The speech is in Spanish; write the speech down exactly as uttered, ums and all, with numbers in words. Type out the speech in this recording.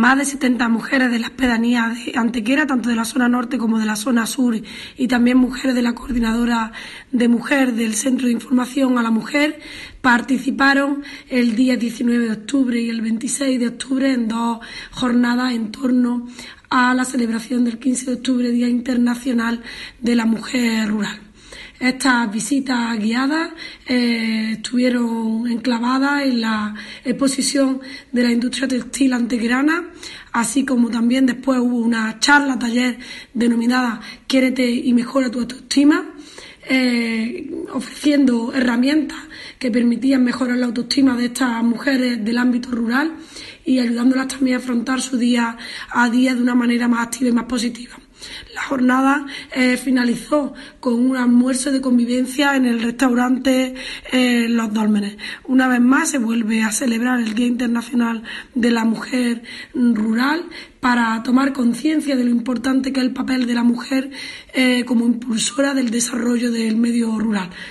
más de setenta mujeres de las pedanías de Antequera, tanto de la zona norte como de la zona sur, y también mujeres de la Coordinadora de Mujer del Centro de Información a la Mujer, participaron el día diecinueve de octubre y el veintiséis de octubre en dos jornadas en torno a la celebración del quince de octubre, Día Internacional de la Mujer Rural. Estas visitas guiadas eh, estuvieron enclavadas en la exposición de la industria textil antequerana, así como también después hubo una charla, taller denominada Quiérete y mejora tu autoestima, eh, ofreciendo herramientas que permitían mejorar la autoestima de estas mujeres del ámbito rural y ayudándolas también a afrontar su día a día de una manera más activa y más positiva. La jornada eh, finalizó con un almuerzo de convivencia en el restaurante eh, Los Dólmenes. Una vez más se vuelve a celebrar el Día Internacional de la Mujer Rural para tomar conciencia de lo importante que es el papel de la mujer eh, como impulsora del desarrollo del medio rural.